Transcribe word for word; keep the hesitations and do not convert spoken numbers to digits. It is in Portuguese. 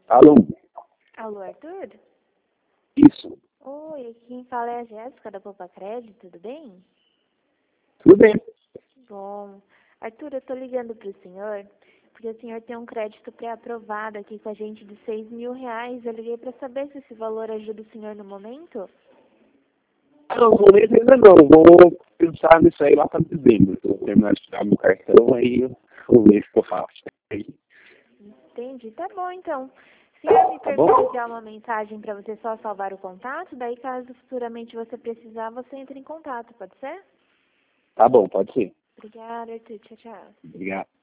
Alô? Alô, Arthur? Isso. Oi, aqui quem fala é a Jéssica da Poupa Crédito, tudo bem? Tudo bem. Bom, Arthur, eu tô ligando pro senhor, porque o senhor tem um crédito pré-aprovado aqui com a gente de seis mil reais. Eu liguei pra saber se esse valor ajuda o senhor no momento. Não, no momento ainda não. Vou pensar nisso aí lá para dezembro. Estou terminando de tirar meu cartão, aí eu vou ver se eu faço. Entendi, tá bom então. O senhor me Tá bom? permite enviar uma mensagem para você só salvar o contato, daí caso futuramente você precisar, você entre em contato, pode ser? Tá bom, pode ser. Obrigada, Arthur. Tchau, tchau. Obrigado.